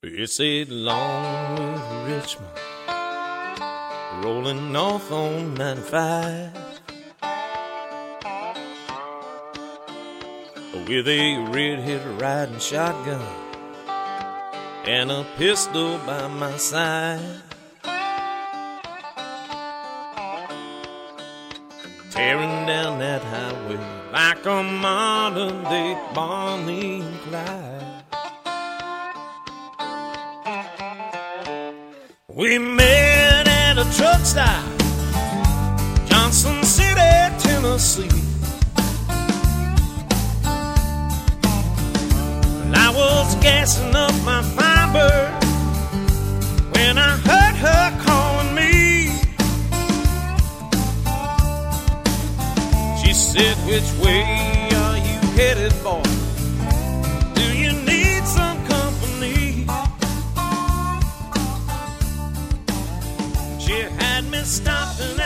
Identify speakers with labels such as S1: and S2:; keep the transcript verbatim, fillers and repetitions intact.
S1: It's a long way to Richmond, rolling north on ninety-five, with a red-head riding shotgun and a pistol by my side, tearing down that highway like a modern-day Bonnie and Clyde. We met at a truck stop, Johnson City, Tennessee. And I was gassing up my Firebird when I heard her calling me. She said, "Which way are you headed, boy? Do you need some company?" She had me stopped and